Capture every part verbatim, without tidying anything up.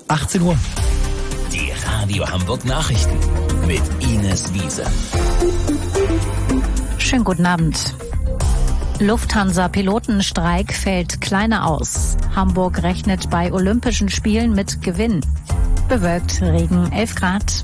achtzehn Uhr. Die Radio Hamburg Nachrichten mit Ines Wiese. Schönen guten Abend. Lufthansa-Pilotenstreik fällt kleiner aus. Hamburg rechnet bei Olympischen Spielen mit Gewinn. Bewölkt, Regen, elf Grad.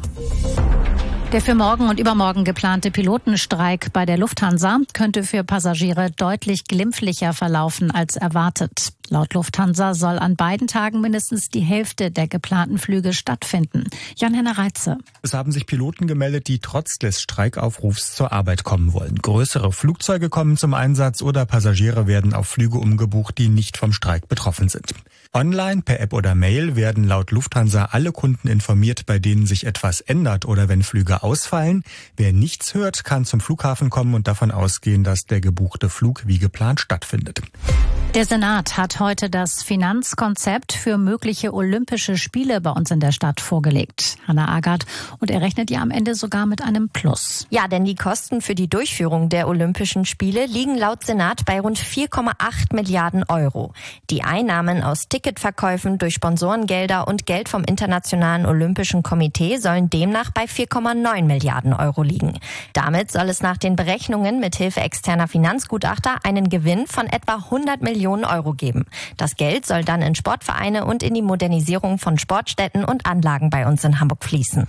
Der für morgen und übermorgen geplante Pilotenstreik bei der Lufthansa könnte für Passagiere deutlich glimpflicher verlaufen als erwartet. Laut Lufthansa soll an beiden Tagen mindestens die Hälfte der geplanten Flüge stattfinden. Jan-Henner Reitze. Es haben sich Piloten gemeldet, die trotz des Streikaufrufs zur Arbeit kommen wollen. Größere Flugzeuge kommen zum Einsatz oder Passagiere werden auf Flüge umgebucht, die nicht vom Streik betroffen sind. Online, per App oder Mail werden laut Lufthansa alle Kunden informiert, bei denen sich etwas ändert oder wenn Flüge ausfallen. Wer nichts hört, kann zum Flughafen kommen und davon ausgehen, dass der gebuchte Flug wie geplant stattfindet. Der Senat hat heute das Finanzkonzept für mögliche Olympische Spiele bei uns in der Stadt vorgelegt. Hanna Agard, und er rechnet ja am Ende sogar mit einem Plus. Ja, denn die Kosten für die Durchführung der Olympischen Spiele liegen laut Senat bei rund vier Komma acht Milliarden Euro. Die Einnahmen aus Ticketverkäufen durch Sponsorengelder und Geld vom Internationalen Olympischen Komitee sollen demnach bei vier Komma neun Milliarden Euro liegen. Damit soll es nach den Berechnungen mit Hilfe externer Finanzgutachter einen Gewinn von etwa hundert Millionen Euro geben. Das Geld soll dann in Sportvereine und in die Modernisierung von Sportstätten und Anlagen bei uns in Hamburg fließen.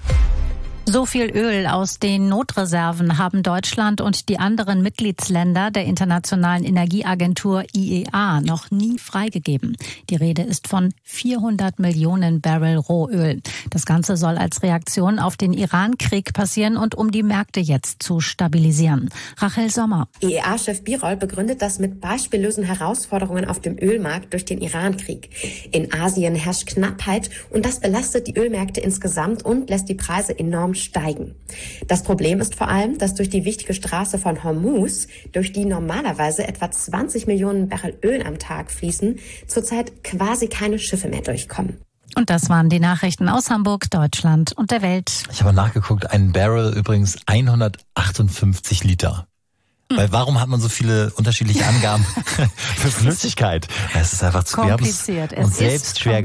So viel Öl aus den Notreserven haben Deutschland und die anderen Mitgliedsländer der Internationalen Energieagentur I E A noch nie freigegeben. Die Rede ist von vierhundert Millionen Barrel Rohöl. Das Ganze soll als Reaktion auf den Iran-Krieg passieren und um die Märkte jetzt zu stabilisieren. Rachel Sommer. I E A-Chef Birol begründet das mit beispiellosen Herausforderungen auf dem Ölmarkt durch den Iran-Krieg. In Asien herrscht Knappheit und das belastet die Ölmärkte insgesamt und lässt die Preise enorm steigen. Das Problem ist vor allem, dass durch die wichtige Straße von Hormuz, durch die normalerweise etwa zwanzig Millionen Barrel Öl am Tag fließen, zurzeit quasi keine Schiffe mehr durchkommen. Und das waren die Nachrichten aus Hamburg, Deutschland und der Welt. Ich habe nachgeguckt, ein Barrel übrigens hundertachtundfünfzig Liter. Mhm. Weil warum hat man so viele unterschiedliche Angaben für Flüssigkeit? Es ist einfach zu, kompliziert. wir haben es uns selbst schwer